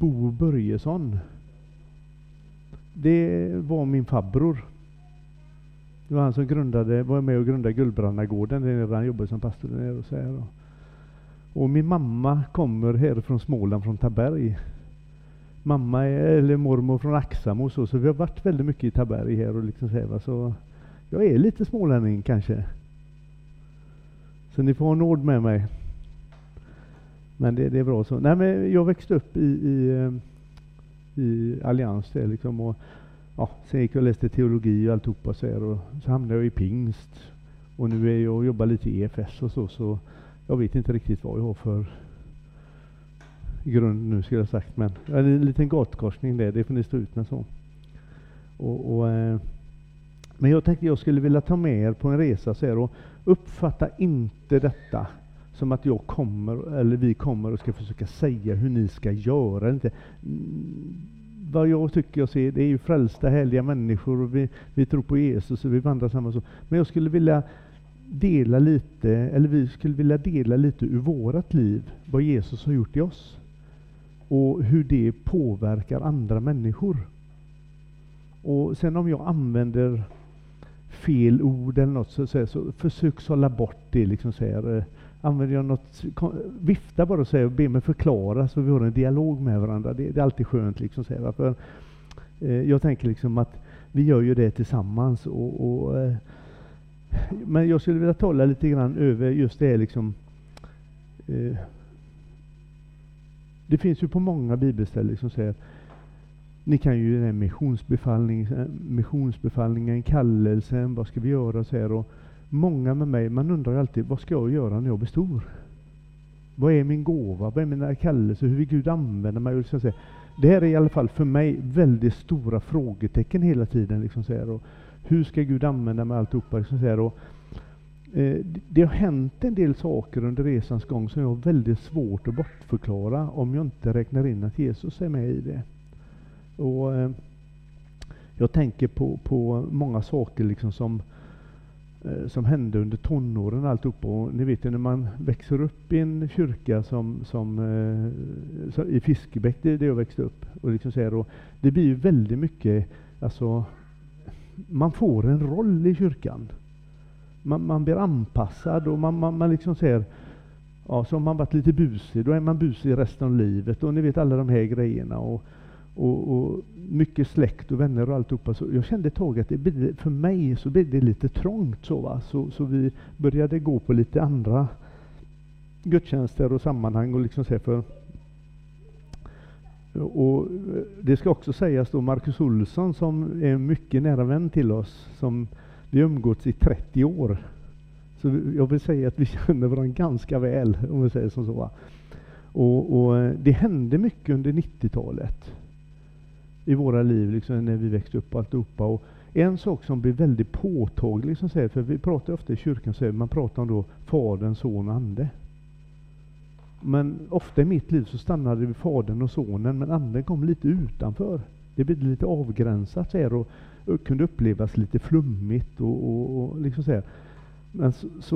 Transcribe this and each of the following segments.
Bo Börjesson. Det var min farbror. Det var han som var med och grundade Gullbrannagården där han jobbade som pastor där nere och så här. Och min mamma kommer här från Småland, från Taberg. Mamma eller mormor från Axamo, så vi har varit väldigt mycket i Taberg här och liksom så här, så jag är lite smålänning kanske. Så ni får ha nåd med mig. Men det är bra så. Nej, men jag växte upp i Allians där liksom, och sen gick jag och läste teologi och alltihopa så här, och så hamnade jag i Pingst. Och nu är jag och jobbar lite i EFS och så jag vet inte riktigt vad jag har för grund nu, skulle jag sagt, men en liten gatkorsning där, det får ni stå ut med så. Men jag tänkte jag skulle vilja ta med er på en resa så här, och uppfatta inte detta som att jag kommer eller vi kommer och ska försöka säga hur ni ska göra. Inte. Vad jag tycker jag ser, det är ju frälsta härliga människor och vi tror på Jesus och vi vandrar samma så. Men jag skulle vilja dela lite, eller vi skulle vilja dela lite ur vårat liv, vad Jesus har gjort i oss och hur det påverkar andra människor. Och sen om jag använder fel ord eller något så försök sålla bort det liksom, så här. Använder jag något, vifta bara och säga och be mig förklara så vi har en dialog med varandra. Det är alltid skönt liksom, så här. För jag tänker liksom att vi gör ju det tillsammans men jag skulle vilja tala lite grann över just det liksom. Det finns ju på många bibelställen liksom, så här. Ni kan ju den missionsbefallningen, kallelsen, vad ska vi göra så här, och många med mig, man undrar alltid, vad ska jag göra när jag blir stor? Vad är min gåva? Vad är mina kallelser? Hur vill Gud använda mig? Och så här. Det här är i alla fall för mig väldigt stora frågetecken hela tiden. Liksom så här, och hur ska Gud använda mig alltihopa? Liksom så här, och, det har hänt en del saker under resans gång som jag har väldigt svårt att bortförklara om jag inte räknar in att Jesus är med i det. Och jag tänker på många saker liksom som hände under tonåren alltihopa. Och ni vet ju när man växer upp i en kyrka som i Fiskebäck, det jag växte upp. Och liksom så här, och det blir ju väldigt mycket, alltså man får en roll i kyrkan. Man blir anpassad och man liksom säger, ja, så om man varit lite busig, då är man busig resten av livet. Och ni vet alla de här grejerna och mycket släkt och vänner och alltihopa. Så jag kände ett tag att för mig så blev det lite trångt så, va? Så vi började gå på lite andra gudstjänster och sammanhang och liksom så för. Och det ska också sägas då, Marcus Olsson som är mycket nära vän till oss, som vi umgåtts i 30 år. Så jag vill säga att vi känner varandra ganska väl, om vi säger som så, va? Och det hände mycket under 90-talet i våra liv liksom, när vi växte upp och alltihopa. Och en sak som blir väldigt påtaglig liksom, för vi pratar ofta i kyrkan, så man pratar om då Fadern, Son och Ande. Men ofta i mitt liv så stannade vi vid Fadern och Sonen, men Anden kom lite utanför. Det blev lite avgränsat så här, och kunde upplevas lite flummigt och liksom så här. Men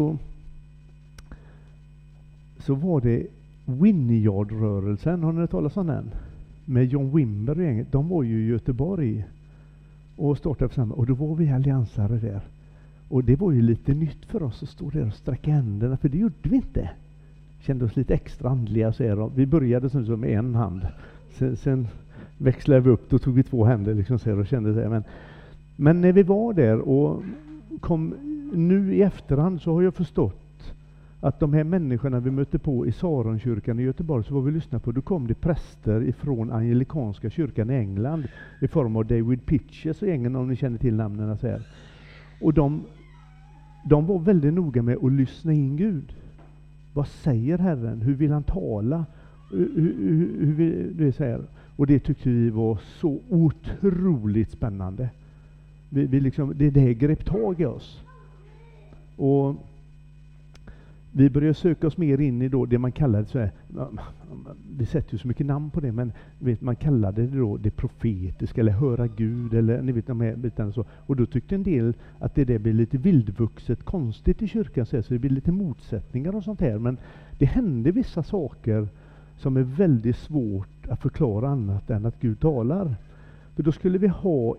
så var det Vineyard-rörelsen, har ni hört talas om den? Med John Wimber och gänget. De var ju i Göteborg och startade församling, och då var vi alliansare där. Och det var ju lite nytt för oss att stå där och sträcka händerna, för det gjorde vi inte. Kände oss lite extra andliga så här. Vi började som med en hand. Sen växlade vi upp, då tog vi 2 händer liksom så här, och kände så här. Men när vi var där och kom nu i efterhand, så har jag förstått att de här människorna vi mötte på i Saronkyrkan i Göteborg, så var vi lyssnade på, då kom det präster ifrån angelikanska kyrkan i England i form av David Pitches och gängen, om ni känner till namnen så här. Och de var väldigt noga med att lyssna in Gud. Vad säger Herren? Hur vill han tala? Hur vill det säga? Och det tyckte vi var så otroligt spännande. Vi liksom, det grep tag i oss. Och vi började söka oss mer in i då det man kallade så här, vi sätter ju så mycket namn på det, men vet, man kallade det då det profetiska eller höra Gud, eller ni vet de här bitarna så. Och då tyckte en del att det blev lite vildvuxet konstigt i kyrkan, så det blev lite motsättningar och sånt här. Men det hände vissa saker som är väldigt svårt att förklara annat än att Gud talar. För då skulle vi ha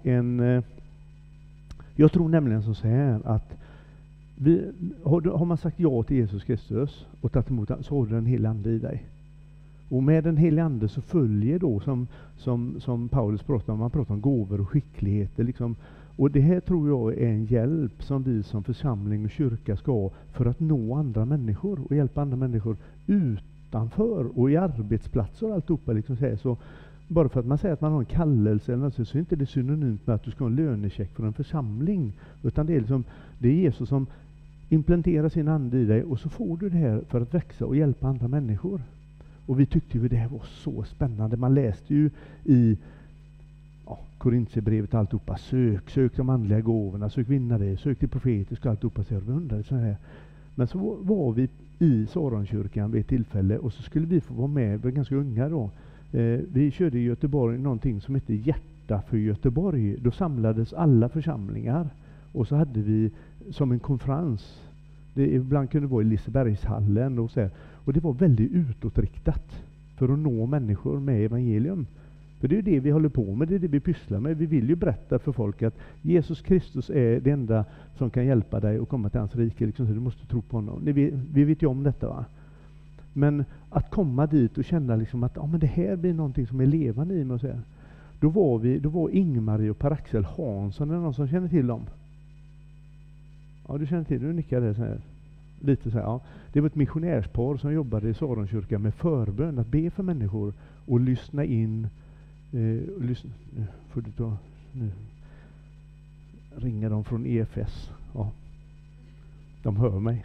jag tror nämligen så här att har man sagt ja till Jesus Kristus och tagit emot så har du den heliga ande i dig. Och med den heliga ande så följer då som Paulus pratar om, man pratar om gåvor och skickligheter liksom. Och det här tror jag är en hjälp som vi som församling och kyrka ska ha för att nå andra människor och hjälpa andra människor utanför och i arbetsplatser och alltihopa liksom så bara för att man säger att man har en kallelse eller något, så är inte det synonymt med att du ska ha en lönecheck för en församling, utan det är Jesus som implanterar sin ande i dig och så får du det här för att växa och hjälpa andra människor. Och vi tyckte ju det här var så spännande. Man läste ju i Korintierbrevet och alltihopa, sök de andliga gåvorna, sök vinna det, sök till profetisk och alltihopa, så vi undrade så här. Men så var vi i Saronkyrkan vid ett tillfälle och så skulle vi få vara med, vi var ganska unga då. Vi körde i Göteborg någonting som heter Hjärta för Göteborg. Då samlades alla församlingar och så hade vi som en konferens. Ibland kunde det vara i Lisebergshallen och så här. Och det var väldigt utåtriktat för att nå människor med evangelium. För det är det vi håller på med, det är det vi pysslar med. Vi vill ju berätta för folk att Jesus Kristus är det enda som kan hjälpa dig att komma till hans rike. Liksom, så du måste tro på honom. Vi vet ju om detta, va? Men att komma dit och känna liksom att men det här blir någonting som är levande i mig. Och så här. Då var Ingmarie och Per-Axel Hansson, är det någon som känner till dem? Ja, du känner till det, du nickar det så här. Lite så här, ja. Det var ett missionärspar som jobbade i Saronkyrkan med förbön, att be för människor och lyssna in. Lyssna. Nu får du ta, nu ringer de från EFS. Ja. De hör mig.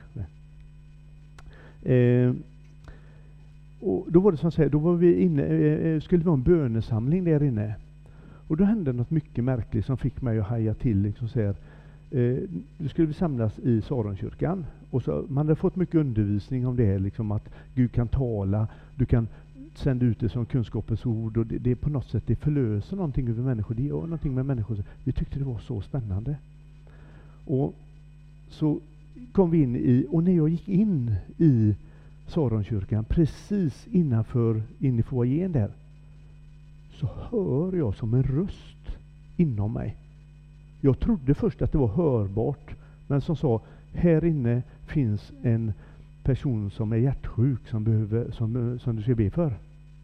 Och då var det som säger, då var vi inne, skulle vi ha en bönesamling där inne. Och då hände något mycket märkligt som fick mig att haja till liksom så här. Då skulle vi samlas i Saronkyrkan och så man hade fått mycket undervisning om det här, liksom att Gud kan tala, du kan sända ut det som kunskapens ord, och det på något sätt det förlöser någonting över människor, det gör någonting med människor. Vi tyckte det var så spännande. Och så kom vi in och när jag gick in i Saronkyrkan, precis in i foajén där, så hör jag som en röst inom mig. Jag trodde först att det var hörbart, men som sa, här inne finns en person som är hjärtsjuk som du ska be för.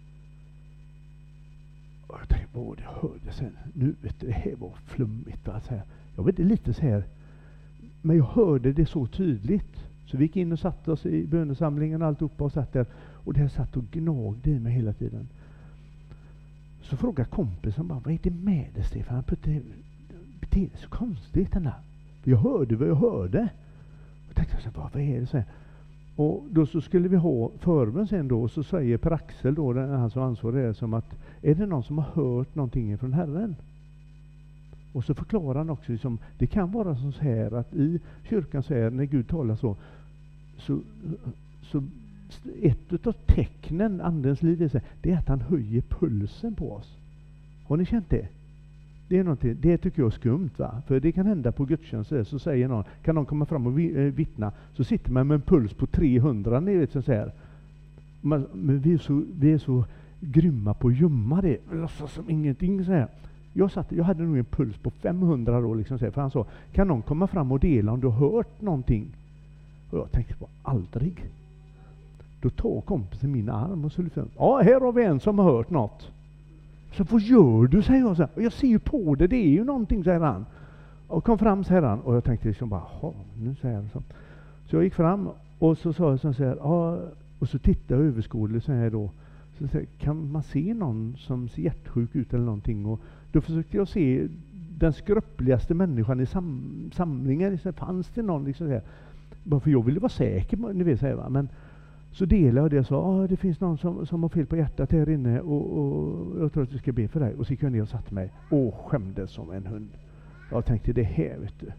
Och jag tänkte, vad det hörde sen. Nu vet du, det här var flummigt. Alltså. Jag vet, det lite så här. Men jag hörde det så tydligt. Så vi gick in och satte oss i bönesamlingen och alltihopa och satt där. Och det här satt och gnagde i mig hela tiden. Så frågade kompisen bara, vad är det med dig, Stefan? Han beter så konstigt den där. Jag hörde vad jag hörde. Och tänkte så här, vad är det så här? Och då så skulle vi ha förbön sen då, och så säger Per-Axel då, han som ansvarig är, som att är det någon som har hört någonting från Herren? Och så förklarar han också liksom, det kan vara så här att i kyrkan så är när Gud talar så ett av tecknen andens liv är, det är att han höjer pulsen på oss. Har ni känt det? Det är någonting, det tycker jag är skumt, va? För det kan hända på gudstjänster, så säger någon, kan någon komma fram och vittna, så sitter man med en puls på 300, ni vet så här. Men vi är så grymma på att gömma det, låtsas som ingenting så här. Jag hade nog en puls på 500 då liksom så här, för han sa, kan någon komma fram och dela om du har hört någonting? Och jag tänkte på, aldrig. Då tar kompisen min arm och så lyfter ja, här har vi en som har hört något. Så vad gör du, säger jag så här. Och jag ser ju på det är ju någonting, säger han. Och kom fram, säger han. Och jag tänkte liksom bara, nu säger han så. Så jag gick fram och så sa jag så här, och så tittade jag överskådligt så här då. Så säger, kan man se någon som ser hjärtsjuk ut eller någonting? Och då försökte jag se den skröpligaste människan i samlingen. Så fanns det någon liksom så här. Bara för jag ville vara säker, ni vet, säger jag. Men så delade jag det och sa, det finns någon som har fel på hjärtat här inne och jag tror att du ska be för dig. Och så gick jag ner och satte mig och skämdes som en hund. Jag tänkte, det här vet du.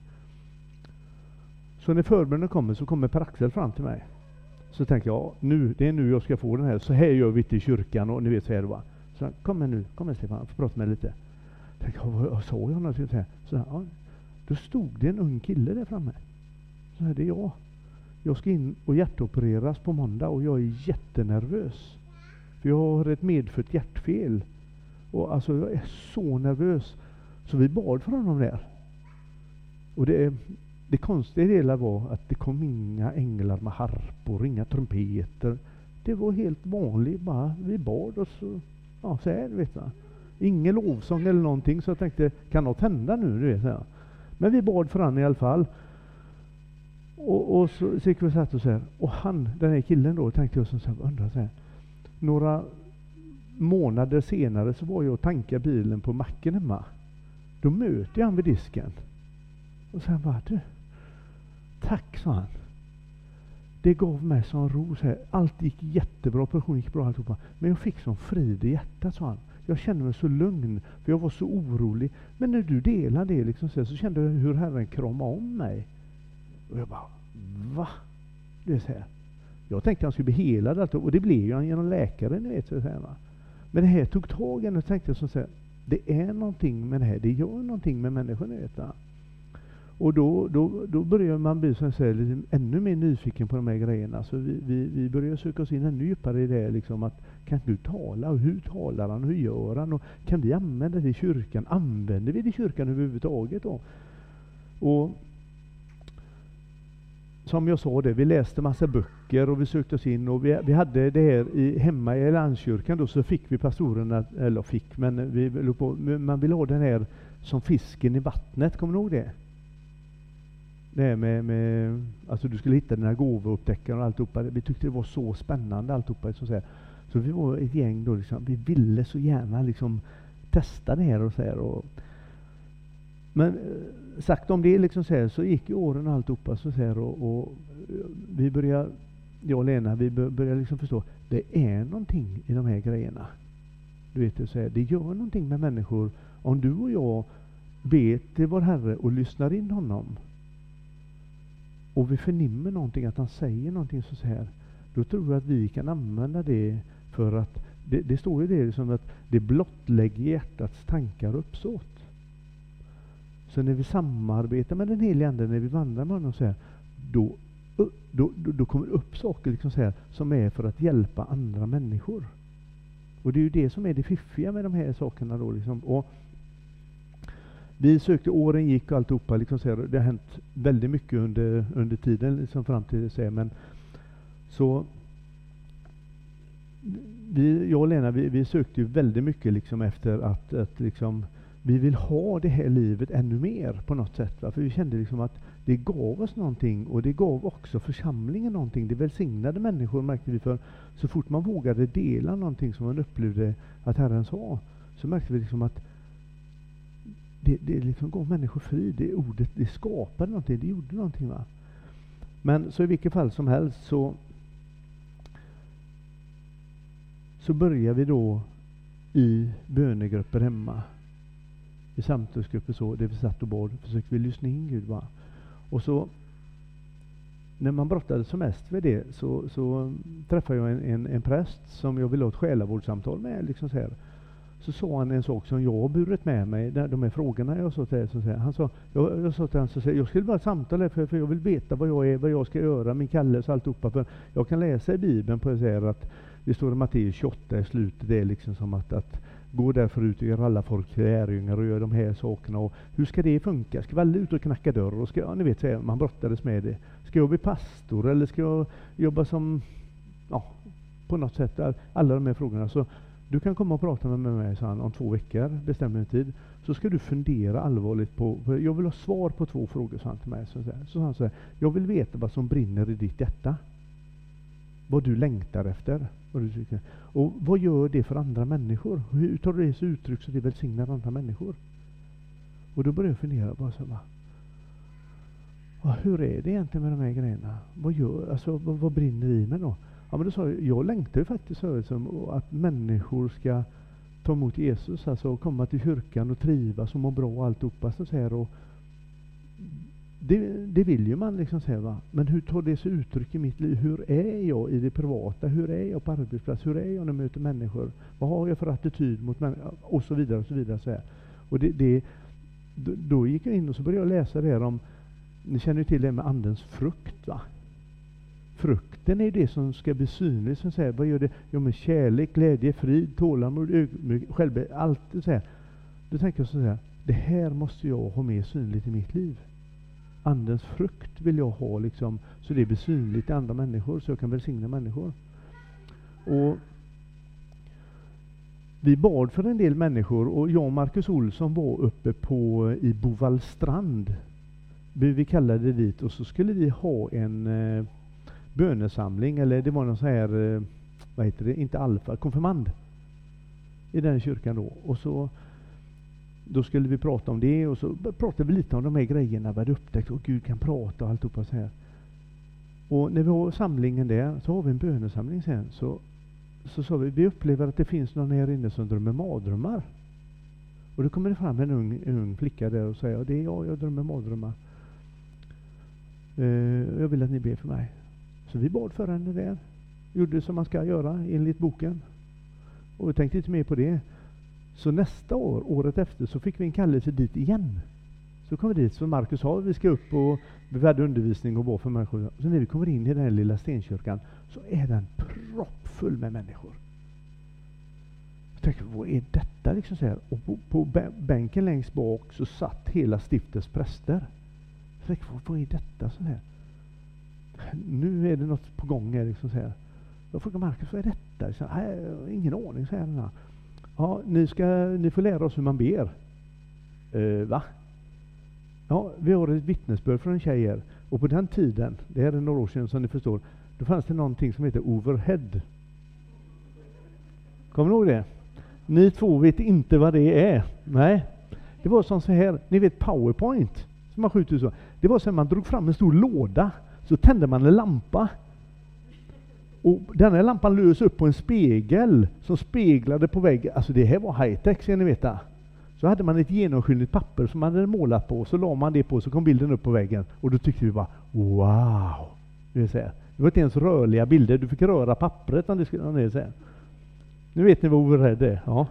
Så när förbönen kommer så kommer Per-Axel fram till mig. Så tänkte jag, det är nu jag ska få den här. Så här gör vi till kyrkan och ni vet så här, va. Så kom här Stefan, får prata med lite. Jag tänkte, vad sa jag någonting så här? Så här, då stod det en ung kille där framme. Så här, det är jag. Jag ska in och hjärtopereras på måndag och jag är jättenervös. För jag har ett medfött hjärtfel. Och alltså jag är så nervös. Så vi bad för honom där. Och det konstiga hela var att det kom inga änglar med harpor, inga trumpeter. Det var helt vanligt, bara vi bad och så här, vet du. Ingen lovsång eller någonting, så jag tänkte, kan något hända nu, du vet jag. Men vi bad för han i alla fall. Och så gick vi och satt och så här. Och den här killen då, tänkte jag så här. Några månader senare så var jag och tankade bilen på macken hemma. Då mötte jag han vid disken. Och sen bara, du, tack, sa han. Det gav mig sån ro. Så här. Allt gick jättebra, operationen gick bra alltihopa. Men jag fick sån frid i hjärtat, sa han. Jag kände mig så lugn, för jag var så orolig. Men när du delade det liksom, så kände jag hur Herren kramade om mig. Och jag bara, va? Det är så här. Jag tänkte han skulle bli helad allt, och det blev ju han genom läkaren, ni vet, så här, va? Men det här tog tag i och tänkte jag så här, det är någonting med det här, det gör någonting med människor, ni vet, va? Och då börjar man bli så här, liksom, ännu mer nyfiken på de här grejerna. Så vi börjar söka oss in ännu djupare i det, liksom, att kan du tala, och hur talar han, hur gör han, och kan vi använda det i kyrkan, använder vi det i kyrkan överhuvudtaget då? Och som jag sa det, vi läste massa böcker och vi sökte oss in, och vi hade det här hemma i Landskyrkan då, så fick vi pastorerna, eller fick, men man ville ha den här som fisken i vattnet, kommer du ihåg det? Det här med alltså du skulle hitta dina gåvoupptäckare och alltihopa. Vi tyckte det var så spännande alltihopa. Så vi var ett gäng då, liksom, vi ville så gärna liksom testa det här och så här. Men sagt om det liksom så gick ju åren och alltihopa så här, och vi började, jag och Lena, vi började liksom förstå, det är någonting i de här grejerna. Du vet, så här, det gör någonting med människor om du och jag ber till vår Herre och lyssnar in honom. Och vi förnimmer någonting, att han säger någonting så här. Då tror jag att vi kan använda det, för att det står ju det liksom, att det blottlägger hjärtats tankar och uppsåt. Så när vi samarbetar med den heliga Ande, när vi vandrar med honom så här, då kommer det upp saker liksom så här, som är för att hjälpa andra människor. Och det är ju det som är det fiffiga med de här sakerna då liksom. Och vi sökte, åren gick och alltihopa liksom så här, det har hänt väldigt mycket under tiden liksom fram till det, men så jag och Lena, vi sökte ju väldigt mycket liksom efter att liksom vi vill ha det här livet ännu mer på något sätt, va? För vi kände liksom att det gav oss någonting, och det gav också församlingen någonting. Det välsignade människor, märkte vi, för så fort man vågade dela någonting som man upplevde att Herren sa, så märkte vi liksom att det liksom gav människor fri. Det ordet, det skapade någonting, det gjorde någonting, va? Men så i vilket fall som helst så börjar vi då i bönegrupper hemma, i samtalsgrupper så, där vi satt och bad, försökte vi lyssna in Gud, va? Och så när man brottade som mest med det, så träffade jag en präst som jag ville ha ett själavårdssamtal med, liksom så här. Så sa han en sak som jag har burit med mig, de här frågorna jag sa till er, så han sa, jag sa till honom, så jag skulle bara samtala för jag vill veta vad jag är, vad jag ska göra, min kallelse och alltihopa, för jag kan läsa i Bibeln på så här att det står i Matteus 28 i slutet, det är liksom som att gå därför ut och göra alla folk till lärjungar och göra de här sakerna, och hur ska det funka? Ska vi alla ut och knacka dörr, och ska, ni vet så här, man brottades med det. Ska jag bli pastor, eller ska jag jobba som, på något sätt, alla de här frågorna. Så du kan komma och prata med mig, sa han, om 2 veckor, bestäm en tid. Så ska du fundera allvarligt på, jag vill ha svar på 2 frågor, sa han till mig. Så sa han så här, jag vill veta vad som brinner i ditt hjärta. Vad du längtar efter. Vad du tycker. Och vad gör det för andra människor? Hur tar det sig uttryck så det välsignar andra människor? Och då började jag fundera bara så här, hur är det egentligen med de här grejerna? Vad brinner i mig då? Ja, men då sa jag längtar ju faktiskt så att människor ska ta emot Jesus, alltså komma till kyrkan och trivas och må bra och alltihopa så här, och det vill ju man liksom säga, va? Men hur tar det sig uttryck i mitt liv? Hur är jag i det privata? Hur är jag på arbetsplats? Hur är jag när jag möter människor? Vad har jag för attityd mot människor? Och så vidare och så vidare. Så här. Och då gick jag in och så började jag läsa det här om, ni känner ju till det med andens frukt, va? frukten är ju det som ska bli synligt. Som säger, vad gör det? Jo, med kärlek, glädje, frid, tålamod, allt det så här. Då tänker jag så här, det här måste jag ha mer synligt i mitt liv. Andens frukt vill jag ha liksom, så det blir synligt i andra människor, så jag kan välsigna människor. Och vi bad för en del människor, och jag och Marcus Olsson var uppe i Bovallstrand. Vi kallade det dit, och så skulle vi ha en bönesamling, eller det var någon så här, vad heter det, inte alfa, konfirmand i den kyrkan då. Och så då skulle vi prata om det, och så pratade vi lite om de här grejerna vi hade upptäckt, och Gud kan prata och alltihopa så här. Och när vi har samlingen där, så har vi en bönesamling sen, så sa vi upplever att det finns någon här inne som drömmer mardrömmar. Och då kommer det fram en ung flicka där och säger, det är jag drömmer mardrömmar. Jag vill att ni ber för mig. Så vi bad för henne där. Gjorde som man ska göra enligt boken. Och vi tänkte inte mer på det. Så nästa år, året efter, så fick vi en kallelse dit igen. Så kom vi dit, så Marcus sa vi ska upp, och vi hade undervisning och var för människor. Så när vi kommer in i den här lilla stenkyrkan, så är den proppfull med människor. Jag tänkte, vad är detta liksom så här? Och på bänken längst bak så satt hela stiftets präster. Jag tänkte, vad är detta så här? Nu är det något på gång här liksom så här. Jag frågade Marcus, vad är detta? Så här, ingen aning, så här. Ja, ni får lära oss hur man ber. Va? Ja, vi har ett vittnesbörd från en tjej här. Och på den tiden, det här är några år sedan som ni förstår, då fanns det någonting som heter overhead. Kommer ni ihåg det? Ni två vet inte vad det är. Nej. Det var som så här, ni vet PowerPoint som man skjuter så. Det var så att man drog fram en stor låda, så tände man en lampa. Och den här lampan lös upp på en spegel som speglade på väggen. Alltså det här var high-tech, ska ni veta. Så hade man ett genomskinligt papper som man hade målat på, så la man det på, så kom bilden upp på väggen. Och då tyckte vi bara, wow! Det var inte ens rörliga bilder, du fick röra pappret om det skulle säga. Nu vet ni vad overhead är. Ja.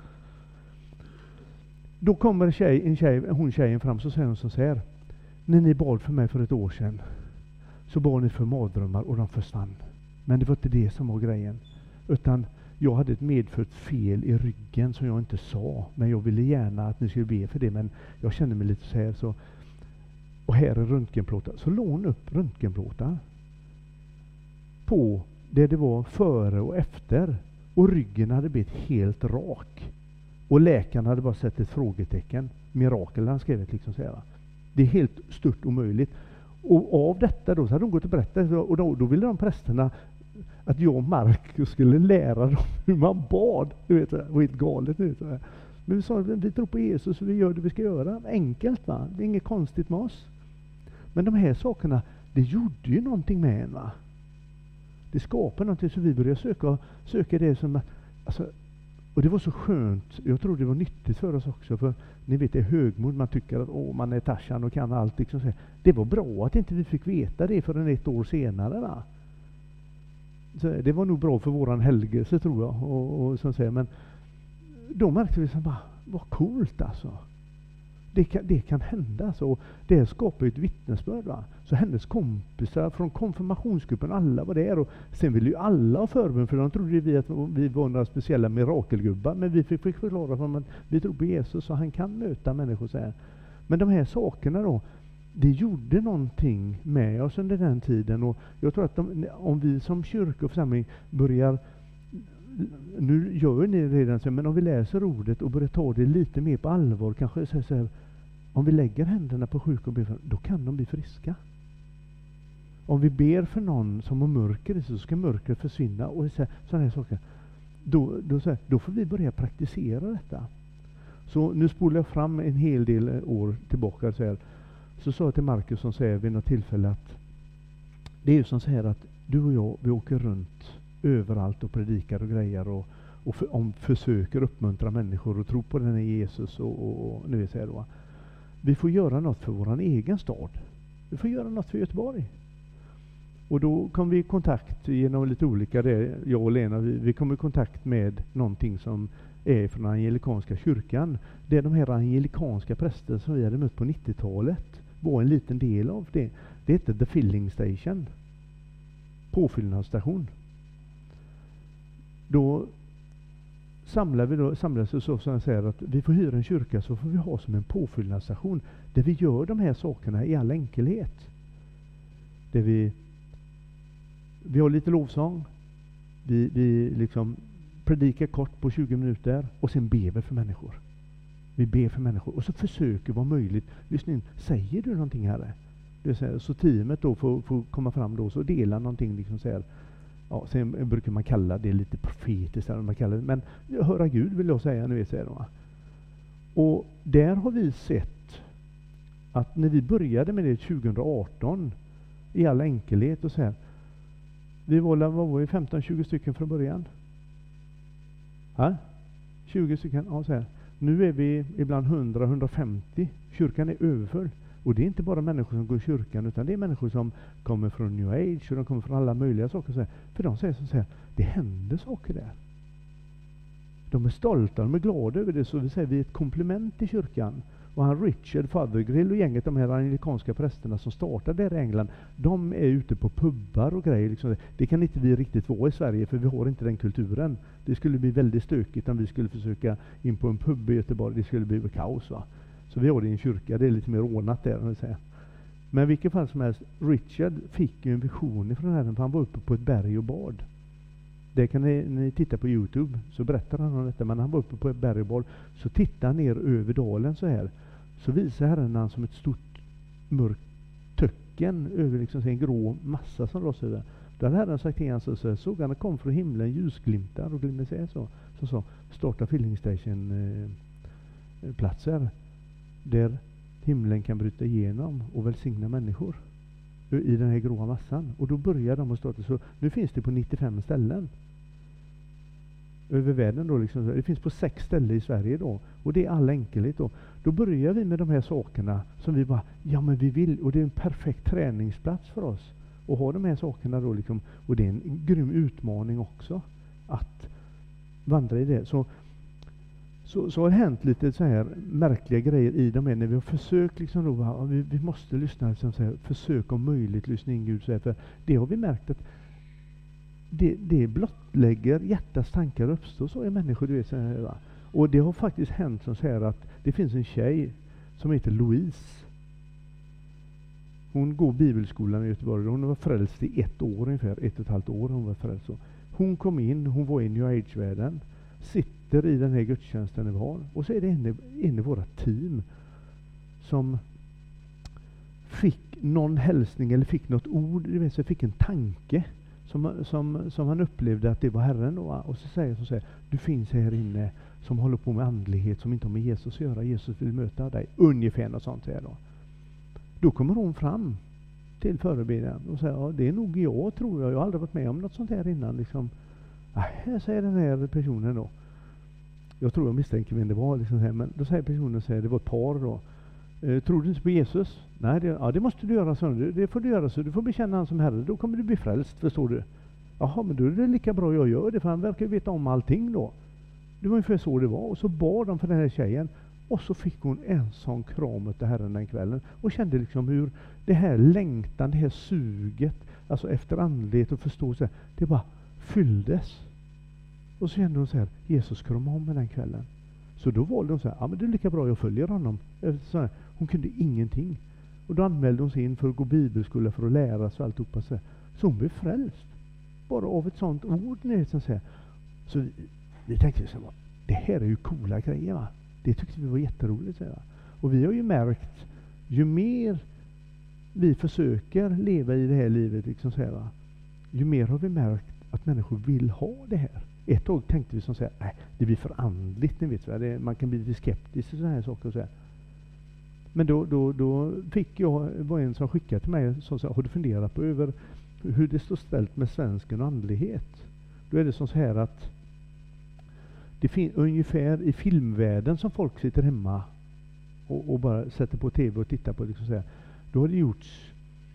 Då kommer tjejen fram, så säger hon så här: när ni bad för mig för ett år sedan, så bad ni för mardrömmar och de försvann. Men det var inte det som var grejen. Utan jag hade ett medfött fel i ryggen som jag inte sa. Men jag ville gärna att ni skulle be för det. Men jag kände mig lite så här. Så, och här är röntgenplåtar. Så lån upp röntgenplåtar. På det var före och efter. Och ryggen hade blivit helt rak. Och läkaren hade bara sett ett frågetecken. Mirakel, han skrev ett liksom så här. Det är helt stört omöjligt. Och av detta då så hade de gått och berättat, och då ville de prästerna att jag och Marcus skulle lära dem hur man bad. Du vet, det var helt galet nu. Men vi sa, vi tror på Jesus och vi gör det vi ska göra. Enkelt, va? Det är inget konstigt med oss. Men de här sakerna, det gjorde ju någonting med en, va? Det skapade någonting, så vi började söka det som, alltså, och det var så skönt. Jag tror det var nyttigt för oss också, för ni vet, det är högmod, man tycker att man är Tarzan och kan allt liksom. Det var bra att inte vi fick veta det förrän ett år senare, va? Så det var nog bra för våran helgelse, tror jag, och som säger, men då märkte vi som bara, vad coolt alltså. Det kan hända så. Det skapar ett vittnesbörd, va? Så hennes kompisar från konfirmationsgruppen, alla var där, och sen ville ju alla ha förbön, för de trodde vi att vi var några speciella mirakelgubbar, men vi fick förklara för dem att vi tror på Jesus och han kan möta människor så här. Men de här sakerna då, det gjorde någonting med oss under den tiden, och jag tror att om vi som kyrka och församling börjar, nu gör ni redan så, men om vi läser ordet och börjar ta det lite mer på allvar, kanske så här, om vi lägger händerna på sjuka och ber för, då kan de bli friska. Om vi ber för någon som har mörker i sig, så ska mörkret försvinna, och sådana här saker. Då får vi börja praktisera detta. Så nu spolar jag fram en hel del år tillbaka. Så sa jag till Marcus, som säger vid något tillfälle, att det är ju som så här att du och jag, vi åker runt överallt och predikar och grejer och försöker uppmuntra människor och tro på den här Jesus och nu är det så här då. Vi får göra något för våran egen stad. Vi får göra något för Göteborg. Och då kom vi i kontakt genom lite olika, jag och Lena, vi kom i kontakt med någonting som är från angelikanska kyrkan. Det är de här angelikanska präster som vi hade mött på 90-talet var en liten del av det. Det heter The Filling Station. påfyllnadsstation. Då samlas vi så som säger att vi får hyra en kyrka, så får vi ha som en påfyllnadsstation där vi gör de här sakerna i all enkelhet. Där vi har lite lovsång, vi liksom predikar kort på 20 minuter och sen ber vi för människor. Vi ber för människor och så försöker vara möjligt. Lyssna in, säger du någonting här? Så teamet då får komma fram då så dela någonting liksom så här. Ja, sen brukar man kalla det lite profetiskt, man kallar det, men höra Gud vill jag säga, ni vet, säger de. Och där har vi sett att när vi började med det 2018 i all enkelhet och så här, vi var 15-20 stycken från början. Ja? 20 stycken, ja, så här. Nu är vi ibland 100-150. Kyrkan är överfull. Och det är inte bara människor som går i kyrkan, utan det är människor som kommer från New Age och de kommer från alla möjliga saker. Så här. För de säger så här, det händer saker där. De är stolta, de är glada över det, så vi säger vi är ett komplement till kyrkan. Och han Richard Fothergill och gänget, de här anglikanska prästerna som startade där i England, de är ute på pubbar och grejer. Liksom. Det kan inte vi riktigt vara i Sverige, för vi har inte den kulturen. Det skulle bli väldigt stökigt om vi skulle försöka in på en pub i Göteborg. Det skulle bli kaos, va? Så vi har det i en kyrka, det är lite mer ordnat där. Men i vilket fall som helst, Richard fick ju en vision ifrån Herren, för han var uppe på ett berg och bad. Det kan ni titta på YouTube, så berättar han om detta. Men han var uppe på ett berg och bad, så tittar han ner över dalen så här. Så visar Herren han som ett stort mörkt töcken över liksom en grå massa som lås över. Då hade Herren sagt till honom, så såg han, kom från himlen ljusglimtar och glimtar sig så starta filling station platser där himlen kan bryta igenom och välsigna människor i den här gråa massan. Och då börjar de att starta. Så nu finns det på 95 ställen över världen då liksom. Det finns på 6 ställen i Sverige då, och det är all enkelhet då. Då börjar vi med de här sakerna som vi bara, ja men vi vill, och det är en perfekt träningsplats för oss att ha de här sakerna då liksom. Och det är en grym utmaning också att vandra i det. Så har det hänt lite så här märkliga grejer i de här, när vi har försökt liksom då, vi måste lyssna liksom så här, försök om möjligt lyssna in Gud så här, för det har vi märkt att det blottlägger hjärtats tankar uppstår så är människor, du vet så här, va? Och det har faktiskt hänt som så här att det finns en tjej som heter Louise. Hon går bibelskolan i Göteborg. Hon var frälst i 1 år ungefär, 1,5 år hon var frälst. Så hon kom in, hon var i New Age-världen, sitter i den här gudstjänsten vi har, och så är det en i våra team som fick någon hälsning eller fick något ord, du vet, så fick en tanke som han upplevde att det var Herren då, och så säger han så här, du finns här inne som håller på med andlighet som inte har med Jesus att göra, Jesus vill möta dig, ungefär något sånt säger då kommer hon fram till förebedjaren och säger, ja det är nog jag tror jag har aldrig varit med om något sånt här innan liksom. Här säger den här personen då, jag tror jag misstänker vem det var liksom här, men då säger personen så här, det var ett par då, tror du inte på Jesus? Nej, det måste du göra, så det får du göra, så du får bekänna han som Herre, då kommer du bli frälst, förstår du. Jaha, men då är det lika bra jag gör det, för han verkar ju veta om allting då. Det var ungefär så det var, och så bad de för den här tjejen, och så fick hon en sån kram av Herren den kvällen, och kände liksom hur det här längtan, det här suget, alltså efter andlighet och förståelse, det bara fylldes. Och så kände hon så här, Jesus kramade om med den kvällen. Så då valde hon så här, ja men det är lika bra jag följer honom. Så här, hon kunde ingenting. Och då anmälde hon sig in för att gå bibelskola för att lära sig alltihopa. Så hon blev frälst. Bara av ett sånt ord. Så vi tänkte så här, det här är ju coola grejer, va? Det tyckte vi var jätteroligt. Så här, va? Och vi har ju märkt, ju mer vi försöker leva i det här livet, liksom så här, va? Ju mer har vi märkt att människor vill ha det här. Ett tag tänkte vi som säger, nej, det blir för andligt, ni vet, man kan bli lite skeptisk och sådana här saker och så här. Men då fick var en som skickade till mig som sa, har du funderat på över hur det står ställt med svensken och andlighet? Då är det som så här att det finns ungefär i filmvärlden som folk sitter hemma och bara sätter på tv och tittar på, liksom så här. Då har det gjorts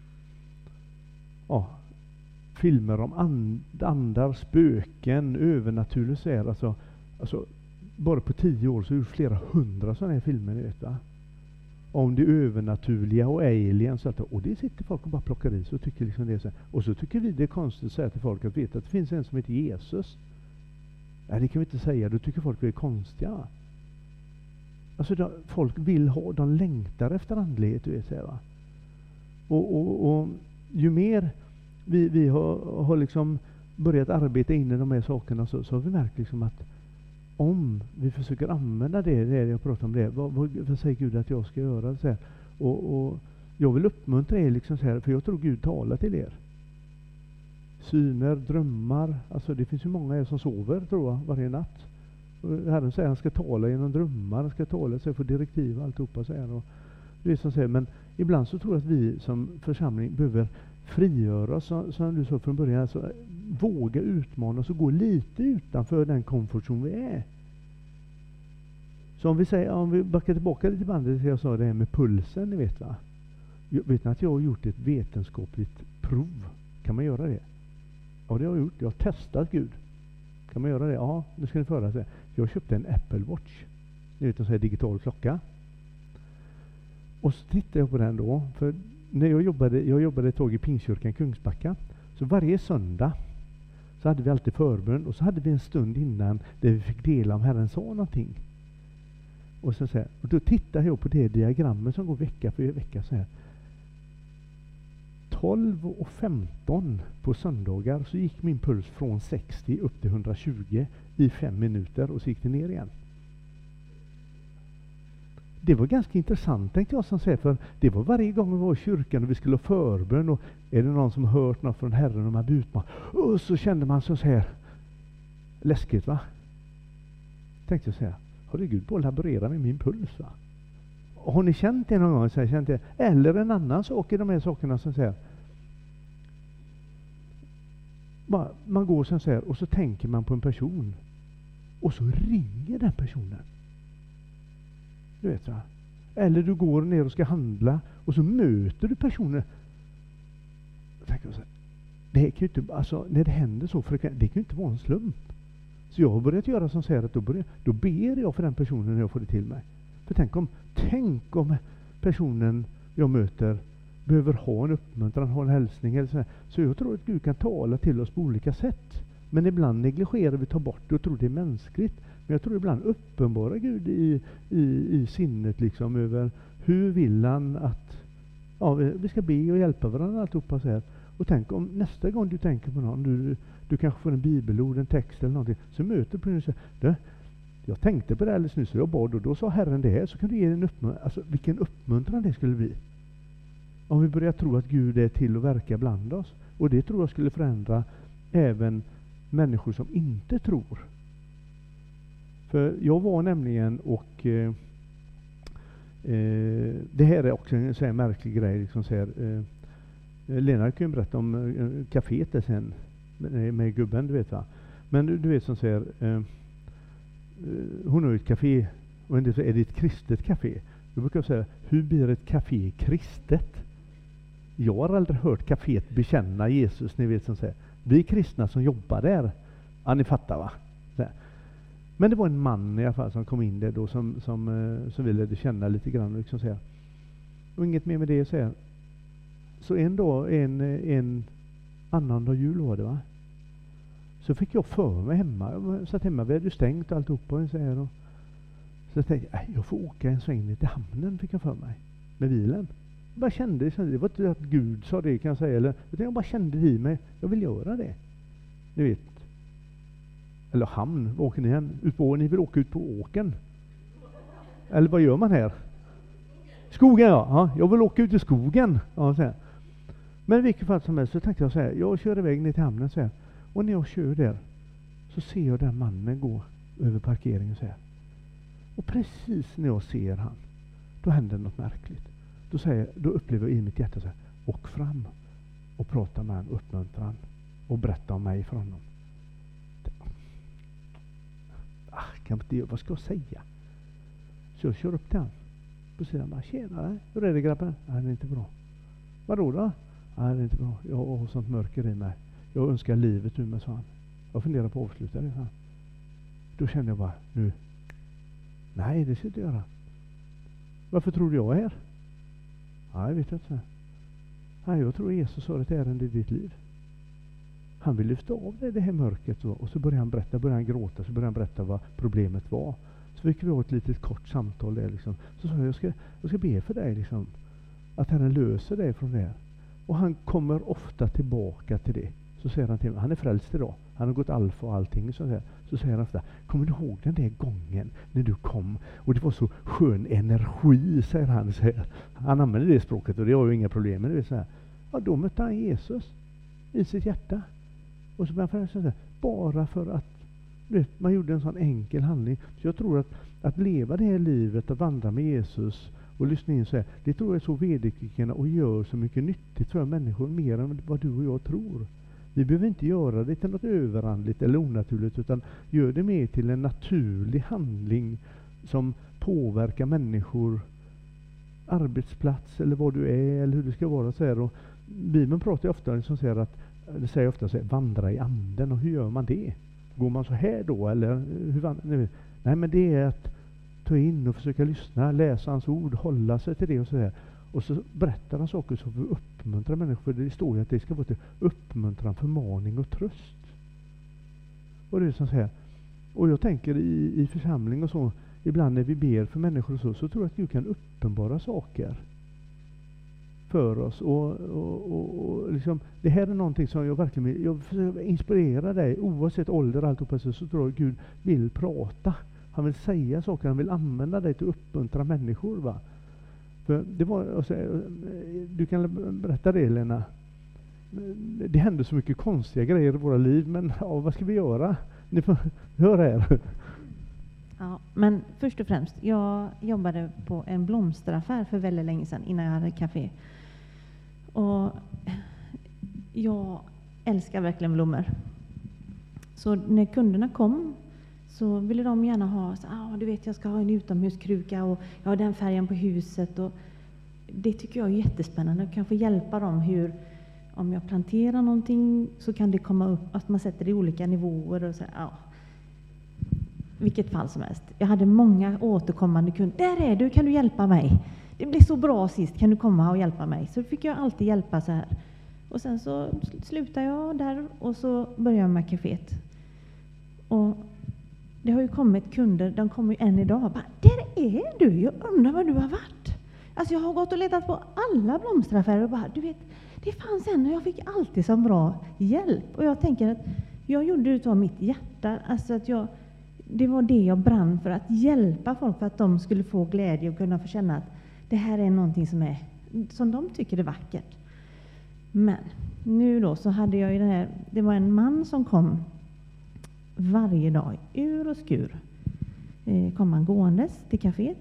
filmer om andar, spöken, övernaturligt så här. Alltså bara på 10 år så är det flera 100 sådana här filmer, ni vet, va? om det övernaturliga och aliens och det sitter folk och bara plockar i sig och tycker liksom det. Och så tycker vi det är konstigt att säga till folk att veta att det finns en som heter Jesus. Nej, det kan vi inte säga. Då tycker folk vi är konstiga. Alltså folk vill ha, de längtar efter andlighet, du vet, va? Och ju mer vi har liksom börjat arbeta in i de här sakerna så har vi märkt liksom att om vi försöker använda det jag pratar om det, vad säger Gud att jag ska göra? Så här. Och jag vill uppmuntra er liksom så här, för jag tror Gud talar till er. Syner, drömmar, alltså det finns ju många som sover, tror jag, varje natt. Och Herren säger att han ska tala genom drömmar, han ska tala sig för direktiv och alltihopa så här. Och det är som säger, men ibland så tror jag att vi som församling behöver frigöra oss, som du sa från början, alltså, våga utmana oss och gå lite utanför den komfortzon vi är. Så om vi backar tillbaka lite bandet till jag sa det här med pulsen, ni vet, va? Vet ni att jag har gjort ett vetenskapligt prov? Kan man göra det? Ja, det har jag gjort. Jag har testat Gud. Kan man göra det? Ja, nu ska ni föra sig. Jag köpte en Apple Watch. Ni vet, en sån här digital klocka. Och så tittade jag på den då. För när jag jobbade ett tag i Pingstkyrkan Kungsbacka. Så varje söndag så hade vi alltid förbön. Och så hade vi en stund innan där vi fick dela om Herren sa någonting. Och då tittade jag på det diagrammet som går vecka för vecka så här. 12:15 på söndagar så gick min puls från 60 upp till 120 i 5 minuter och så gick det ner igen. Det var ganska intressant, tänkte jag, som säger, för det var varje gång vi var i kyrkan och vi skulle ha förbön och är det någon som hört något från Herren och man utman och så kände man så här läskigt, va? Tänkte jag säga, har det Gud på att laborera med min puls, va? Har ni känt det någon gång? Så känt det? Eller en annan sak i de här sakerna som säger man går så här och så tänker man på en person och så ringer den personen. Du vet, va? Eller du går ner och ska handla och så möter du personen. Det kan ju inte, alltså, när det händer så frekvent, det kan ju inte vara en slump. Så jag har börjat göra som säger att då ber jag för den personen när jag får det till mig. För tänk om personen jag möter behöver ha en uppmuntran, ha en hälsning eller så här. Så jag tror att Gud kan tala till oss på olika sätt. Men ibland negligerar vi, tar bort det och tror det är mänskligt. Men jag tror ibland uppenbara Gud i sinnet liksom över hur vill han att vi ska be och hjälpa varandra alltihopa så här. Och tänk om nästa gång du tänker på någon, du kanske får en bibelord, en text eller någonting, så möter du och säger, jag tänkte på det alldeles nyss och jag bad och då sa Herren det här, så kan du ge en uppmuntran. Alltså vilken uppmuntran det skulle bli. Om vi börjar tro att Gud är till att verka bland oss. Och det tror jag skulle förändra även människor som inte tror. För jag var nämligen och det här är också en så här märklig grej. Liksom så här, Lena kan ju berätta om kaféet där sen med gubben, du vet, va. Men du vet som säger hon har ju ett café och är det ett kristet café. Då brukar jag säga, hur blir ett café kristet? Jag har aldrig hört kaféet bekänna Jesus, ni vet som säger. Vi kristna som jobbar där, ja ni fattar, va? Men det var en man i alla fall som kom in där då som ville känna lite grann och liksom säga. Och inget mer med det säga. Så en dag, en annan dag jul var det, va? Så fick jag för mig hemma. Jag satt hemma, vi hade ju stängt alltihopa och så här. Och så tänkte jag, jag får åka en sväng ner till hamnen, fick jag för mig. Med bilen. Jag bara kände, det var inte att Gud sa det, kan jag säga. Utan jag bara kände i mig, jag vill göra det. Ni vet. Eller hamn, vad åker ni än? Ni vill åka ut på åken. Eller vad gör man här? Skogen, ja. Jag vill åka ut i skogen. Ja, så här. Men i vilket fall som helst så tänkte jag så här, jag kör iväg ner till hamnen så här. Och när jag kör där så ser jag den mannen gå över parkeringen så här. Och precis när jag ser han, då händer något märkligt. Då upplever jag i mitt hjärta så här, åk fram och prata med honom, uppmuntra han och berätta om mig för honom. Vad ska jag säga? Så jag kör upp till han. På sidan bara, tjena, hur är det grabben? Nej, det är inte bra. Vadå då? Nej, det är inte bra. Jag har sånt mörker i mig. Jag önskar livet ur mig, sa han. Jag funderar på att avsluta det, sa han. Då kände jag bara, nu. Nej, det ska jag inte göra. Varför tror du jag är här? Ja, jag vet inte. Ja, jag tror Jesus har ett ärende i ditt liv. Han vill lyfta av dig det här mörkret. Och så börjar han berätta, börjar han gråta, så börjar han berätta vad problemet var. Så fick vi ha ett litet kort samtal där liksom. Så sa jag ska be för dig liksom. Att Herren löser dig från det här. Och han kommer ofta tillbaka till det. Så säger han till mig, han är frälst idag. Han har gått alfa och allting. Så säger han ofta, kommer du ihåg den där gången när du kom? Och det var så skön energi, säger han. Han använder det språket och det har ju inga problem med det. Så här. Ja, då mötte han Jesus i sitt hjärta. Och så började han säga, bara för att man gjorde en sån enkel handling. Så jag tror att leva det här livet, att vandra med Jesus och lyssna in så här, det tror jag är så vederkvickande och gör så mycket nyttigt för människor, mer än vad du och jag tror. Vi behöver inte göra det till något överandligt eller onaturligt, utan gör det mer till en naturlig handling som påverkar människor, arbetsplats eller vad du är eller hur det ska vara. Så här. Och Bibeln pratar ofta som säger att, det säger ofta så här, vandra i anden. Och hur gör man det? Går man så här då? Eller hur nej, men det är att ta in och försöka lyssna, läsa hans ord, hålla sig till det och så här. Och så berättar han saker som får uppmuntra människor. För det står ju att det ska vara till uppmuntran, förmaning och tröst. Och det är som så här. Och jag tänker i församling och så, ibland när vi ber för människor och så tror jag att Gud kan uppenbara saker för oss. Och liksom, det här är någonting som jag verkligen vill, jag försöker inspirera dig, oavsett ålder och allt, så tror jag att Gud vill prata. Han vill säga saker, han vill använda dig till att uppmuntra människor, va? För det var, alltså, du kan berätta det, Lena. Det händer så mycket konstiga grejer i våra liv, men ja, vad ska vi göra? Ni får höra här. Ja, men först och främst, jag jobbade på en blomsteraffär för väldigt länge sedan innan jag hade café. Och jag älskar verkligen blommor. Så när kunderna kom så ville de gärna ha, du vet, jag ska ha en utomhuskruka och jag har den färgen på huset. Och det tycker jag är jättespännande. Jag kan få hjälpa dem hur, om jag planterar någonting så kan det komma upp, att man sätter det i olika nivåer och så. Vilket fall som helst. Jag hade många återkommande kunder. Där är du, kan du hjälpa mig? Det blev så bra sist, kan du komma och hjälpa mig? Så fick jag alltid hjälpa så här. Och sen så slutade jag där och så började jag med kaféet. Och det har ju kommit kunder, de kommer ju än idag. Bara, där är du, jag undrar var du har varit. Alltså jag har gått och letat på alla blomsteraffärer och bara, du vet, det fanns en och jag fick alltid så bra hjälp. Och jag tänker att jag gjorde det utav mitt hjärta. Alltså att det var det jag brann för, att hjälpa folk för att de skulle få glädje och kunna få känna att det här är någonting som de tycker är vackert. Men nu då så hade jag ju det var en man som kom varje dag, ur och skur. Kom han gåendes till kaféet.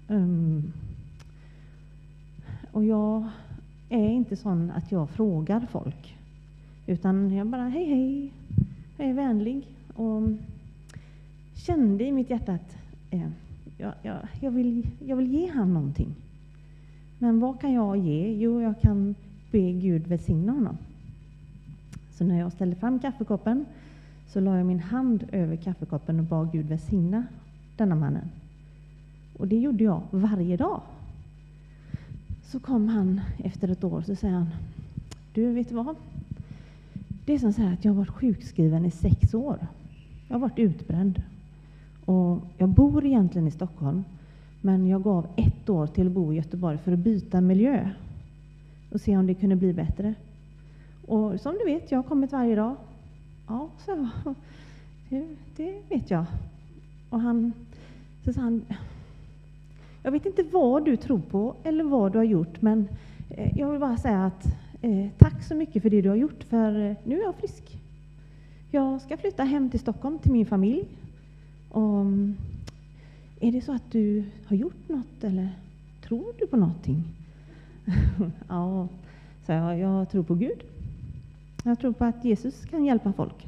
Och jag är inte sån att jag frågar folk. Utan jag bara, hej, jag är vänlig. Och kände i mitt hjärta att jag vill ge han någonting. Men vad kan jag ge? Jo, jag kan be Gud välsigna honom. Så när jag ställde fram kaffekoppen så la jag min hand över kaffekoppen och bad Gud välsigna denna mannen. Och det gjorde jag varje dag. Så kom han efter ett år så säger han, du vet vad? Det är så här att jag har varit sjukskriven i 6 år. Jag har varit utbränd. Och jag bor egentligen i Stockholm. Men jag gav 1 år till att bo i Göteborg för att byta miljö. Och se om det kunde bli bättre. Och som du vet, jag har kommit varje dag. Ja, så det vet jag. Och så sa han, jag vet inte vad du tror på eller vad du har gjort. Men jag vill bara säga att tack så mycket för det du har gjort. För nu är jag frisk. Jag ska flytta hem till Stockholm till min familj. Och är det så att du har gjort något eller tror du på någonting? Ja, så jag tror på Gud. Jag tror på att Jesus kan hjälpa folk.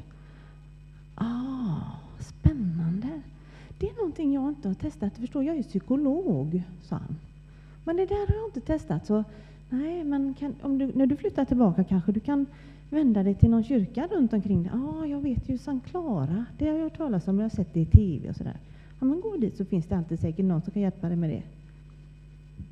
Spännande. Det är någonting jag inte har testat. Förstår, jag är psykolog, sa han. Men det där har jag inte testat. Så nej, men när du flyttar tillbaka kanske du kan vända dig till någon kyrka runt omkring dig. Jag vet ju Sankt Clara. Det har jag hört talas om. Jag har sett det i tv och sådär. Ja, men gå dit så finns det alltid säkert någon som kan hjälpa dig med det.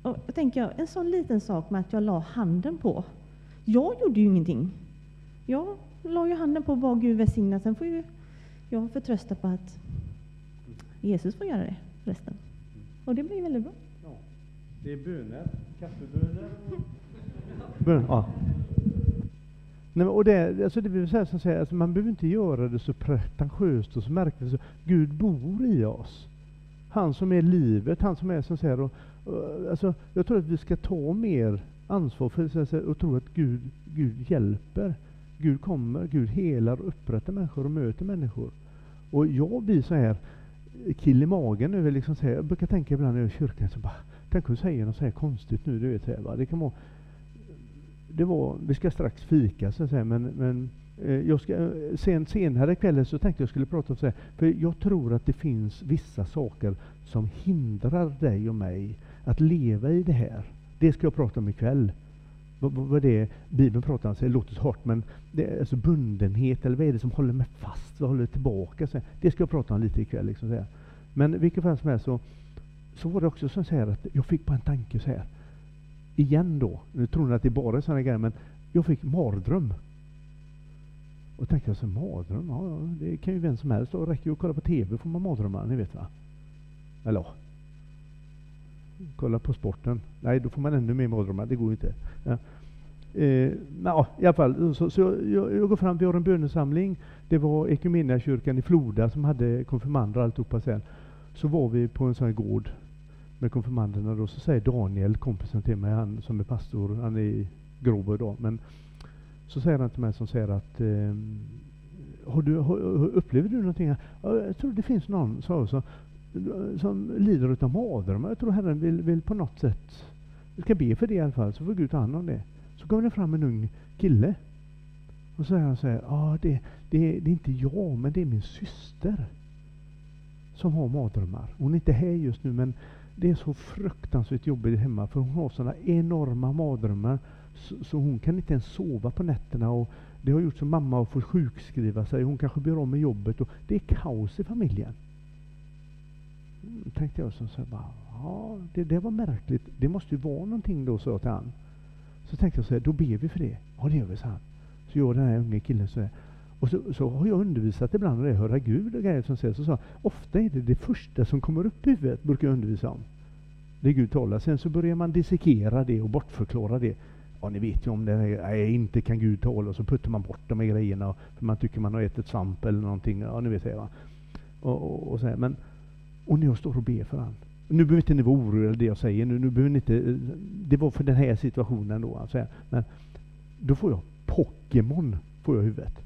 Och då tänker jag, en sån liten sak med att jag la handen på. Jag gjorde ju ingenting. Jag la ju handen på vad Gud välsignar. Sen får ju jag förtrösta på att Jesus får göra det resten. Och det blir väldigt bra. Ja. Det är bönor, kaffebönor. Bön, ja. Nej, och det, alltså det vill säga, som säger, alltså man behöver inte göra det så pretentiöst och så märkligt. Så Gud bor i oss. Han som är livet, han som är som säger, alltså, jag tror att vi ska ta mer ansvar för och tro att Gud hjälper. Gud kommer, Gud helar och upprättar människor och möter människor. Och jag blir så här kill i magen nu, liksom säga, jag brukar tänka ibland när jag är i kyrkan så bara, tänk hon säger något så här konstigt nu, du vet, så här, va? Det kan vara, vi ska strax fika så att säga, men jag ska senare kvällen så tänkte jag skulle prata om så här, för jag tror att det finns vissa saker som hindrar dig och mig att leva i det här. Det ska jag prata om ikväll. Vad det är Bibeln pratar om, så det låter så hårt, men det är alltså bundenhet, eller vad är det som håller mig fast, vad håller tillbaka, så här. Det ska jag prata om lite ikväll liksom, så här. Men vilket fall som helst så var det också som säger att jag fick bara en tanke så här. Igen då, nu tror jag att det är bara sådana grejer, men jag fick mardröm. Och tänkte jag så, mardröm, ja, det kan ju vem som helst, då räcker ju att kolla på TV får man mardrömmar, ni vet va? Eller ja. Kolla på sporten. Nej, då får man ännu mer mardrömmar, det går ju inte. Ja. Ja, i alla fall, så jag går fram, vi har en bönesamling. Det var Ekumeniakyrkan i Floda som hade konfirmander och alltihopa sen. Så var vi på en sån här gård med konfirmanderna då, så säger Daniel, kompisen till mig, han som är pastor, han är i Gråbo då, men så säger han till mig som säger att upplever du någonting här? Ja, jag tror det finns någon som lider utav mardrömmar. Jag tror Herren vill på något sätt, vi ska be för det i alla fall, så får Gud ta hand om det. Så kommer det fram en ung kille och så säger han så här, ja, det är inte jag, men det är min syster som har mardrömmar. Hon är inte här just nu, men det är så fruktansvärt jobbigt hemma, för hon har sådana enorma mardrömmar så hon kan inte ens sova på nätterna, och det har gjort så mamma har fått sjukskriva sig, hon kanske blir av med jobbet och det är kaos i familjen. Tänkte jag så här, ja, det var märkligt, det måste ju vara någonting då, så till han. Så tänkte jag så här, då ber vi för det. Ja, det gör vi, så han. Så gör den här unga killen så här. Och så har jag undervisat ibland när jag hör Gud och grejer som säger, så ofta är det första som kommer upp i huvudet, brukar jag undervisa om. Det Gud talar. Sen så börjar man dissekera det och bortförklara det. Ja, ni vet ju om det nej, inte kan Gud tala, och så puttar man bort de här grejerna för man tycker man har ätit svamp eller någonting. Ja, ni vet det, va. Och så här, men och när jag står och ber för han. Nu behöver inte ni vara oroliga över det jag säger. Nu behöver ni inte, det var för den här situationen då. Alltså, men då får jag Pokémon får jag i huvudet.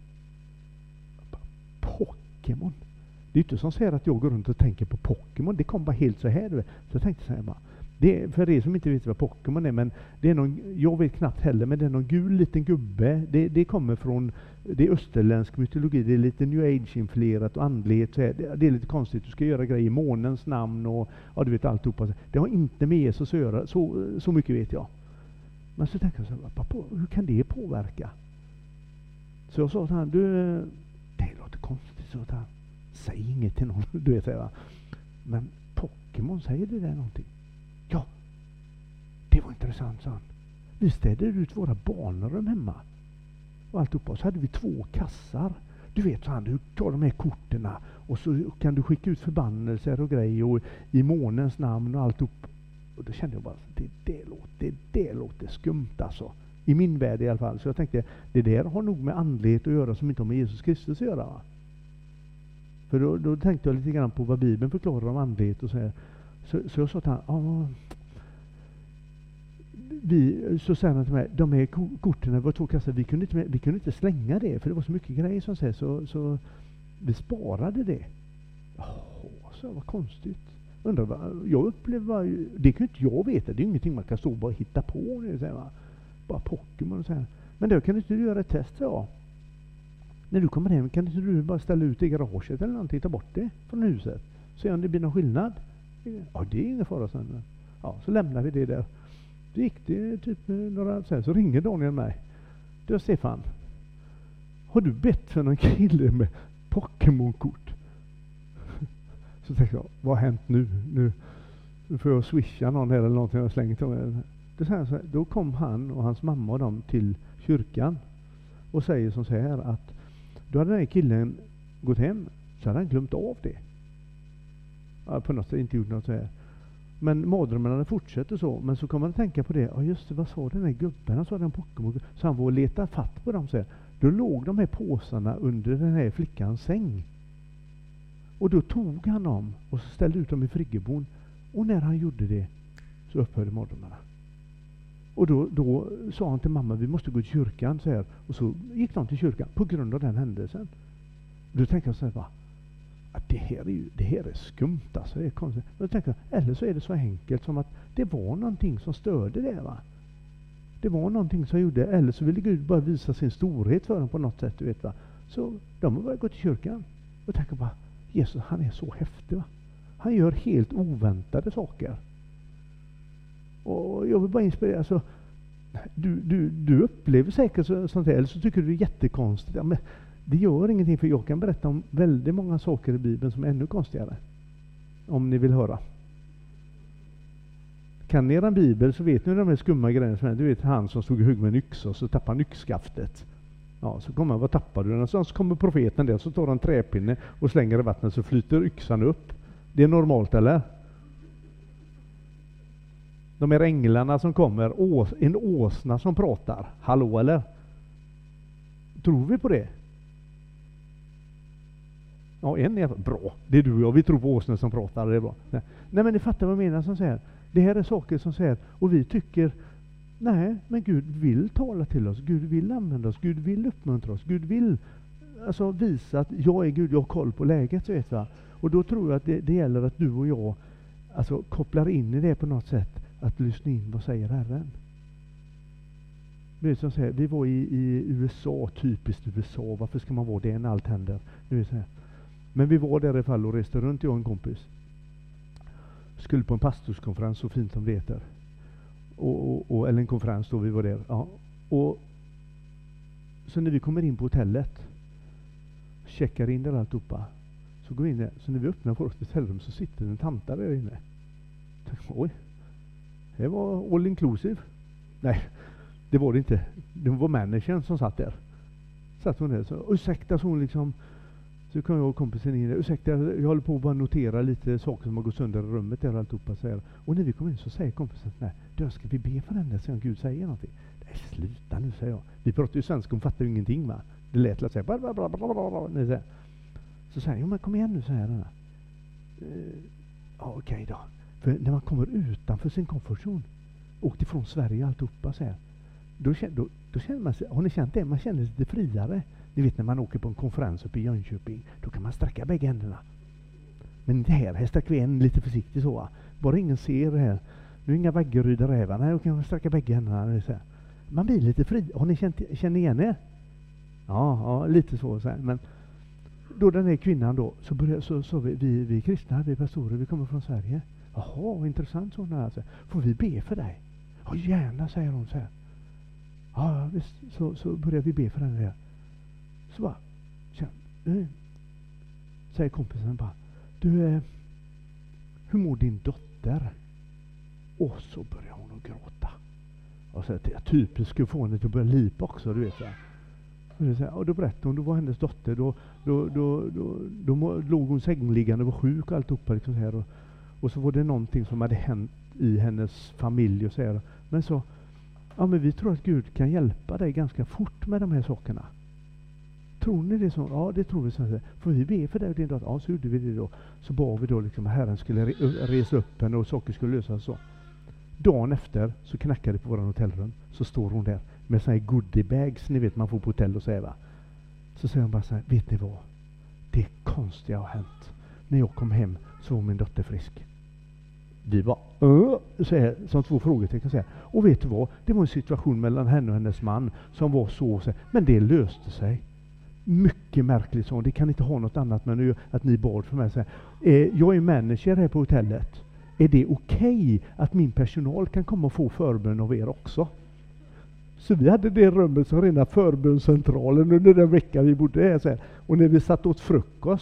Pokémon. Det är inte som säger att jag går runt och tänker på Pokémon. Det kom bara helt så här. Så jag tänkte så här bara. Det är, för er som inte vet vad Pokémon är, men det är någon, jag vet knappt heller, men det är någon gul liten gubbe. Det kommer från, det är österländsk mytologi, det är lite new age-influerat och andlighet. Så det är lite konstigt, du ska göra grejer i månens namn och ja, du vet alltihopa. Det har inte med Jesus att göra, så mycket vet jag. Men så tänkte jag så här, hur kan det påverka? Så jag sa till han, det låter konstigt, så att han, säg inget till någon, du vet, va? Men Pokémon, säger det där någonting? Ja, det var intressant, sa han. Vi städade ut våra barnrum hemma och alltihopa. Så hade vi 2 kassar. Du vet, så han, du tar de här korterna och så kan du skicka ut förbannelser och grejer och i månens namn och alltihop. Och då kände jag bara, det låter skumt alltså. I min värld i alla fall. Så jag tänkte, det där har nog med andlighet att göra som inte har med Jesus Kristus att göra, va? För då tänkte jag lite grann på vad Bibeln förklarar om andlighet och så här. Så jag sa till honom, så säger han till mig, de här korten var 2 kassar, vi kunde inte slänga det, för det var så mycket grejer som säger, så vi sparade det. Så vad konstigt. Undrar vad, jag upplevde, det kan inte jag veta, det är ingenting man kan stå och bara hitta på nu, säger man. Bara Pokémon och så här. Men då kan du inte göra ett test, ja. När du kommer hem kan inte du bara ställa ut i garaget eller någonting, ta bort det från huset. Se om det blir någon skillnad. Ja, det är ingen fara sen. Ja, så lämnar vi det där. Det gick det typ några, så ringer Daniel mig. Du, Stefan, har du bett för någon kille med Pokémon-kort? Så tänkte jag, vad har hänt nu? Får jag swisha någon här eller någonting jag slängt om. Det så här, då kom han och hans mamma och dem till kyrkan och säger som så här att då hade den här killen gått hem, så hade han glömt av det. Ja, på något sätt inte gjort något så här. Men mardrömmarna fortsätter så. Men så kommer man att tänka på det. Ja just det, vad sa den här gubben? Han sa den Pokémon. Så han var och letade fatt på dem så här. Då låg de här påsarna under den här flickans säng. Och då tog han dem och så ställde ut dem i friggebon. Och när han gjorde det så upphörde mardrömmarna. Och då sa han till mamma, vi måste gå till kyrkan så här. Och så gick de till kyrkan på grund av den händelsen. Då tänkte jag så här, va? Att det här är skumt alltså, det är konstigt. Då tänkte jag, eller så är det så enkelt som att det var någonting som störde det, va? Det var någonting som gjorde, eller så ville Gud bara visa sin storhet för dem på något sätt, du vet, va? Så de har börjat gå till kyrkan och tänka bara, Jesus, han är så häftig, va? Han gör helt oväntade saker. Och jag vill bara inspirera, alltså, du upplever säkert sånt här, eller så tycker du det är jättekonstigt. Ja, men det gör ingenting, för jag kan berätta om väldigt många saker i Bibeln som är ännu konstigare. Om ni vill höra. Kan ni eran Bibel så vet ni de här skumma grejerna som är. Du vet han som stod i hugg med en yxa och så tappar han yxskaftet. Ja, så kommer han, vad tappar du? Så kommer profeten där, så tar han träpinne och slänger i vattnet så flyter yxan upp. Det är normalt, eller? De här änglarna som kommer, en åsna som pratar. Hallå, eller? Tror vi på det? Ja, en är bra. Det är du och jag. Vi tror på åsnor som pratar. Det är bra. Nej, men ni fattar vad jag menar som säger. Det här är saker som säger, och vi tycker, nej, men Gud vill tala till oss. Gud vill använda oss. Gud vill uppmuntra oss. Gud vill alltså visa att jag är Gud, jag har koll på läget, så vet jag. Och då tror jag att det gäller att du och jag alltså kopplar in i det på något sätt, att lyssna in vad säger Herren. Det är som säger, vi var i USA, typiskt USA. Varför ska man vara det när allt händer? Nu är så här. Men vi var där i fall och reste runt, jag och en kompis. Skulle på en pastorskonferens, så fint som det heter. Eller en konferens då vi var där. Ja. Och så när vi kommer in på hotellet, checkar in där alltihopa, så går vi in där. Så när vi öppnar vårt hotellrum så sitter en tanta där inne. Oj, det var all inclusive. Nej, det var det inte. Det var managern som satt där. Satt hon där så, ursäkta, så hon liksom. Så kom jag och kompisen in där. Ursäkta, jag håller på att bara notera lite saker som har gått sönder i rummet där och alltihopa. Och när vi kommer in så säger kompisen, nej, då ska vi be för den där, så Gud säger någonting. Nej, sluta nu, säger jag. Vi pratar ju svenska, hon fattar ju ingenting, va? Det lät att säga blablabla. Så säger jag, men kom igen nu, så här. Ja, okej då. För när man kommer utanför sin komfortzon, åkt ifrån Sverige alltihopa, så här. Då känner man sig, har ni känt det? Man känner sig lite friare. Ni vet när man åker på en konferens uppe i Jönköping, då kan man sträcka bägge händerna. Men det här sträcker vi en lite försiktigt så, va? Bara ingen ser det här. Nu är inga Vaggeryd och rävar. Nej, då kan man sträcka bägge händerna. Så här. Man blir lite fri. Har ni känner igen er? Ja, lite så. Så här. Men då den här kvinnan då, så vi kristna, vi pastorer, vi kommer från Sverige. Jaha, intressant så här. Så får vi be för dig? Ja, gärna, säger hon så här. Ja, visst, så börjar vi be för den där. Så bara, säger kompisen bara, du, hur mår din dotter? Och så börjar hon att gråta. Och så är typiskt skulle få henne att börja lipa också, du vet. Och då berättade hon, då var hennes dotter, då låg hon sängliggande och var sjuk och alltihopa liksom så här. Och så var det någonting som hade hänt i hennes familj och så här. Men så, ja, men vi tror att Gud kan hjälpa dig ganska fort med de här sakerna. Tror ni det så? Ja, det tror vi så. Får vi be för dig och din dotter? Ja, så gjorde vi det då. Så bad vi då liksom att Herren skulle resa upp henne och saker skulle lösas så. Dagen efter så knackade det på våran hotellrum. Så står hon där med såna här goodie bags, ni vet man får på hotell och säga, va? Så säger hon bara så här, vet ni vad? Det konstiga har hänt. När jag kom hem så var min dotter frisk. Vi var så här, som två frågetecken så här. Och vet du vad? Det var en situation mellan henne och hennes man som var så här, men det löste sig. Mycket märkligt så. Det kan inte ha något annat men att ni bad för mig. Så här. Jag är manager här på hotellet. Är det okej att min personal kan komma och få förbön av er också? Så vi hade det rummet som rena förbönscentralen under den veckan vi bodde här. Så här. Och när vi satt åt frukost,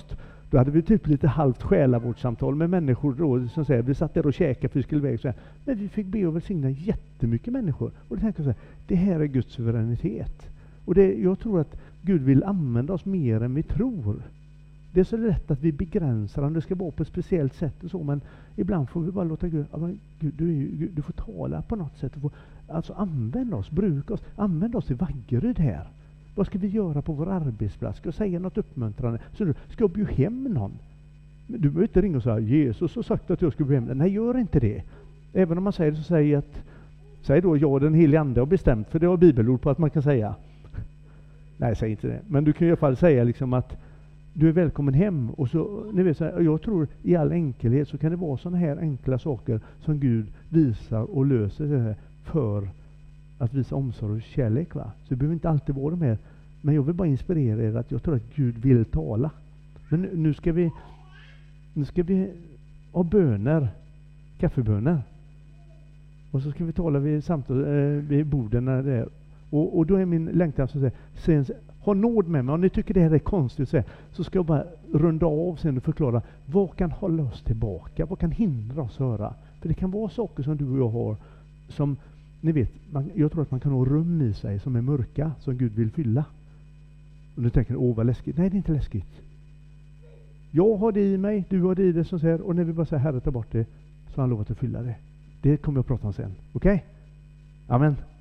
Då hade vi typ lite halvt själavårdssamtal med människor då, som säger, vi satt där och käkade för vi skulle iväg. Men vi fick be och välsigna jättemycket människor. Och det tänker jag så här, det här är Guds suveränitet. Och jag tror att Gud vill använda oss mer än vi tror. Det är så lätt att vi begränsar om det ska vara på ett speciellt sätt och så, men ibland får vi bara låta Gud, du får tala på något sätt. Alltså använd oss, bruka oss, använd oss i Vaggeryd här. Vad ska vi göra på vår arbetsplats? Ska jag säga något uppmuntrande? Så ska jag bjuda hem någon? Du behöver inte ringa och säga, Jesus har sagt att jag ska bjuda hem. Nej, gör inte det. Även om man säger det, så säg då, jag den helige ande har bestämt, för det har bibelord på att man kan säga. Nej, säg inte det. Men du kan i alla fall säga liksom att du är välkommen hem. Och så, ni vet, så här, jag tror i all enkelhet så kan det vara sådana här enkla saker som Gud visar och löser det här för att visa omsorg och kärlek. Va? Så det behöver inte alltid vara de här. Men jag vill bara inspirera er att jag tror att Gud vill tala. Men nu ska vi ha böner, kaffeböner. Och så ska vi tala vid borden när det är. Och då är min längtan som säger, ha nåd med mig. Om ni tycker det här är konstigt så ska jag bara runda av sen och förklara vad kan hålla oss tillbaka, vad kan hindra oss höra. För det kan vara saker som du och jag har som, ni vet, jag tror att man kan ha rum i sig som är mörka, som Gud vill fylla. Och du tänker, vad läskigt. Nej, det är inte läskigt. Jag har det i mig, du har det i det, som säger, och när vi bara säger Herre, ta bort det, så har han lovat att fylla det. Det kommer jag att prata om sen. Okej? Amen.